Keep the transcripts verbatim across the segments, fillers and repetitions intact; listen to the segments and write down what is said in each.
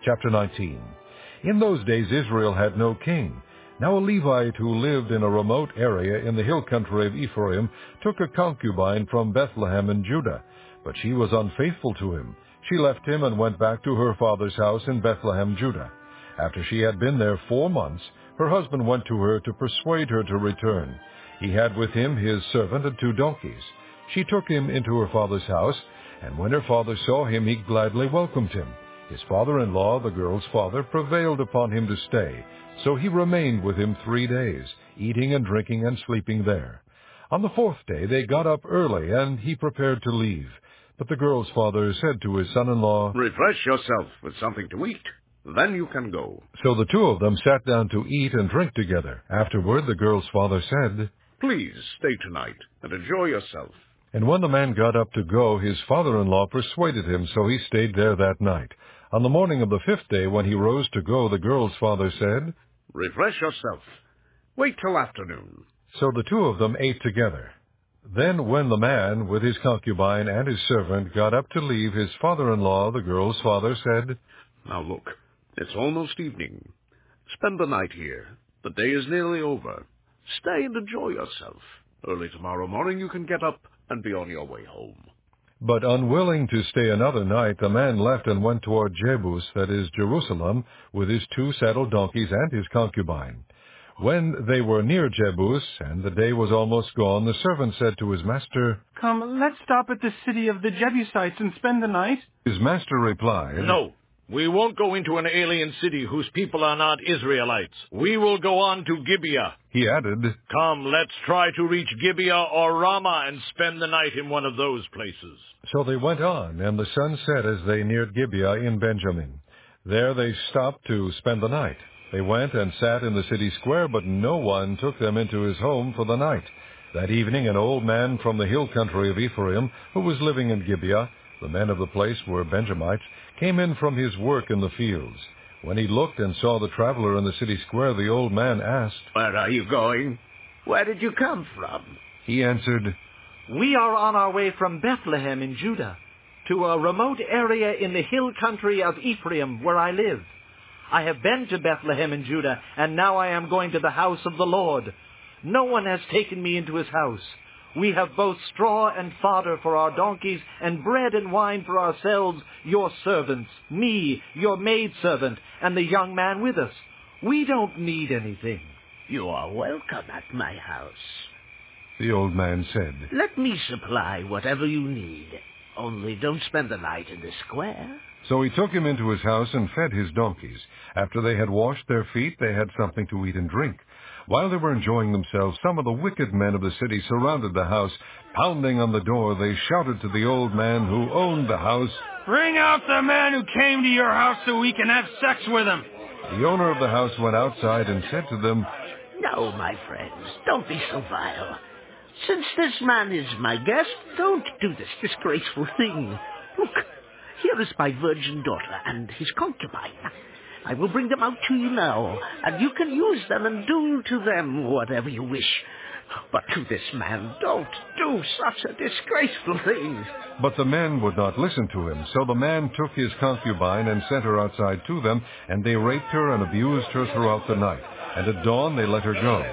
Chapter nineteen. In those days Israel had no king. Now a Levite who lived in a remote area in the hill country of Ephraim took a concubine from Bethlehem in Judah, but she was unfaithful to him. She left him and went back to her father's house in Bethlehem, Judah. After she had been there four months, her husband went to her to persuade her to return. He had with him his servant and two donkeys. She took him into her father's house, and when her father saw him, he gladly welcomed him. His father-in-law, the girl's father, prevailed upon him to stay, so he remained with him three days, eating and drinking and sleeping there. On the fourth day they got up early, and he prepared to leave. But the girl's father said to his son-in-law, "Refresh yourself with something to eat. Then you can go." So the two of them sat down to eat and drink together. Afterward the girl's father said, "Please stay tonight and enjoy yourself." And when the man got up to go, his father-in-law persuaded him, so he stayed there that night. On the morning of the fifth day, when he rose to go, the girl's father said, "Refresh yourself. Wait till afternoon." So the two of them ate together. Then when the man, with his concubine and his servant, got up to leave, his father-in-law, the girl's father, said, "Now look, it's almost evening. Spend the night here. The day is nearly over. Stay and enjoy yourself. Early tomorrow morning you can get up and be on your way home." But unwilling to stay another night, the man left and went toward Jebus, that is, Jerusalem, with his two saddled donkeys and his concubine. When they were near Jebus, and the day was almost gone, the servant said to his master, "Come, let's stop at the city of the Jebusites and spend the night." His master replied, "No, we won't go into an alien city whose people are not Israelites. We will go on to Gibeah." He added, "Come, let's try to reach Gibeah or Ramah and spend the night in one of those places." So they went on, and the sun set as they neared Gibeah in Benjamin. There they stopped to spend the night. They went and sat in the city square, but no one took them into his home for the night. That evening an old man from the hill country of Ephraim, who was living in Gibeah, the men of the place were Benjamites, came in from his work in the fields. When he looked and saw the traveler in the city square, the old man asked, "Where are you going? Where did you come from?" He answered, "We are on our way from Bethlehem in Judah to a remote area in the hill country of Ephraim where I live. I have been to Bethlehem in Judah, and now I am going to the house of the Lord. No one has taken me into his house. We have both straw and fodder for our donkeys, and bread and wine for ourselves, your servants, me, your maidservant, and the young man with us. We don't need anything." "You are welcome at my house," the old man said. "Let me supply whatever you need. Only don't spend the night in the square." So he took him into his house and fed his donkeys. After they had washed their feet, they had something to eat and drink. While they were enjoying themselves, some of the wicked men of the city surrounded the house. Pounding on the door, they shouted to the old man who owned the house, "Bring out the man who came to your house so we can have sex with him." The owner of the house went outside and said to them, "No, my friends, don't be so vile. Since this man is my guest, don't do this disgraceful thing. Look, here is my virgin daughter and his concubine. I will bring them out to you now, and you can use them and do to them whatever you wish. But to this man, don't do such a disgraceful thing." But the men would not listen to him. So the man took his concubine and sent her outside to them, and they raped her and abused her throughout the night. And at dawn they let her go.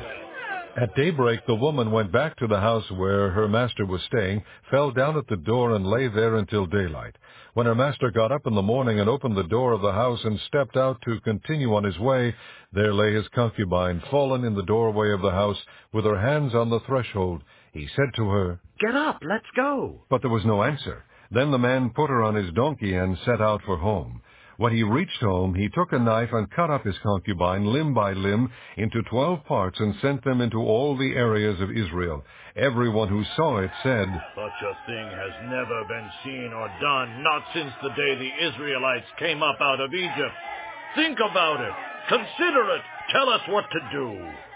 At daybreak the woman went back to the house where her master was staying, fell down at the door, and lay there until daylight. When her master got up in the morning and opened the door of the house and stepped out to continue on his way, there lay his concubine, fallen in the doorway of the house, with her hands on the threshold. He said to her, "Get up, let's go." But there was no answer. Then the man put her on his donkey and set out for home. When he reached home, he took a knife and cut up his concubine limb by limb into twelve parts and sent them into all the areas of Israel. Everyone who saw it said, "Such a thing has never been seen or done, not since the day the Israelites came up out of Egypt. Think about it. Consider it. Tell us what to do."